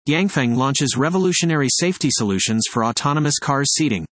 Yanfeng launches revolutionary safety solutions for autonomous cars seating.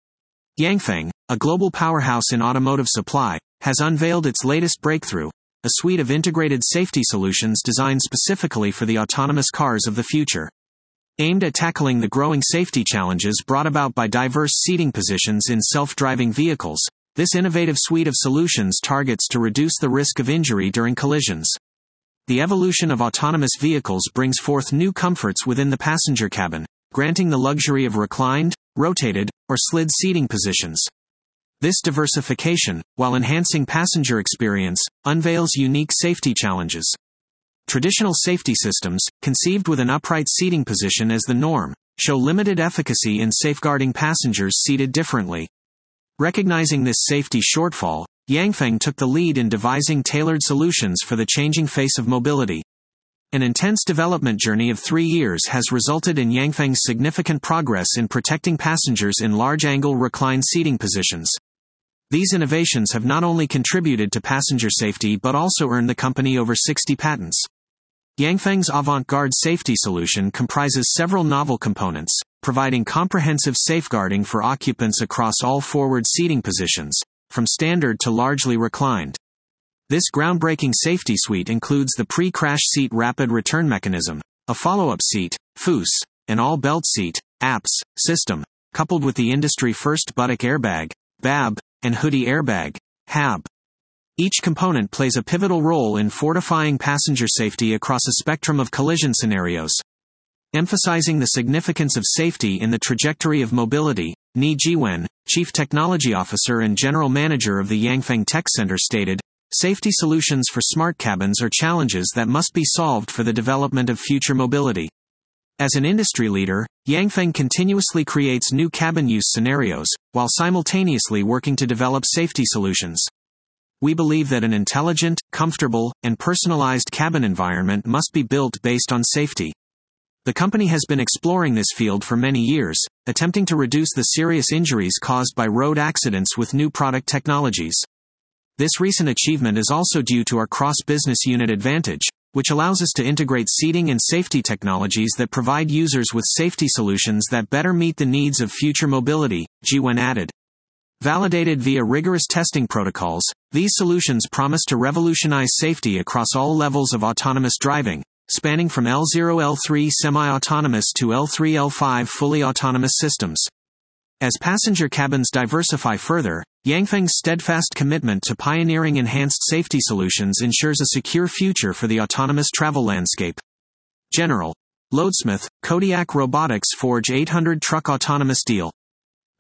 Yanfeng, a global powerhouse in automotive supply, has unveiled its latest breakthrough, a suite of integrated safety solutions designed specifically for the autonomous cars of the future. Aimed at tackling the growing safety challenges brought about by diverse seating positions in self-driving vehicles, this innovative suite of solutions targets to reduce the risk of injury during collisions. The evolution of autonomous vehicles brings forth new comforts within the passenger cabin, granting the luxury of reclined, rotated, or slid seating positions. This diversification, while enhancing passenger experience, unveils unique safety challenges. Traditional safety systems, conceived with an upright seating position as the norm, show limited efficacy in safeguarding passengers seated differently. Recognizing this safety shortfall, Yanfeng took the lead in devising tailored solutions for the changing face of mobility. An intense development journey of 3 years has resulted in Yanfeng's significant progress in protecting passengers in large-angle reclined seating positions. These innovations have not only contributed to passenger safety but also earned the company over 60 patents. Yanfeng's avant-garde safety solution comprises several novel components, providing comprehensive safeguarding for occupants across all forward seating positions, from standard to largely reclined. This groundbreaking safety suite includes the pre-crash seat rapid return mechanism, a follow-up seat, FUS, an all-belt seat, APS, system, coupled with the industry-first buttock airbag, BAB, and hoodie airbag, HAB. Each component plays a pivotal role in fortifying passenger safety across a spectrum of collision scenarios. Emphasizing the significance of safety in the trajectory of mobility, Ni Jiwen, Chief Technology Officer and General Manager of the Yanfeng Tech Center stated, "Safety solutions for smart cabins are challenges that must be solved for the development of future mobility." As an industry leader, Yanfeng continuously creates new cabin use scenarios, while simultaneously working to develop safety solutions. We believe that an intelligent, comfortable, and personalized cabin environment must be built based on safety. The company has been exploring this field for many years, attempting to reduce the serious injuries caused by road accidents with new product technologies. This recent achievement is also due to our cross-business unit advantage, which allows us to integrate seating and safety technologies that provide users with safety solutions that better meet the needs of future mobility, Jiwen added. Validated via rigorous testing protocols, these solutions promise to revolutionize safety across all levels of autonomous driving, spanning from L0-L3 semi-autonomous to L3-L5 fully autonomous systems. As passenger cabins diversify further, Yanfeng's steadfast commitment to pioneering enhanced safety solutions ensures a secure future for the autonomous travel landscape. General Loadsmith, Kodiak Robotics forge 800 truck autonomous deal.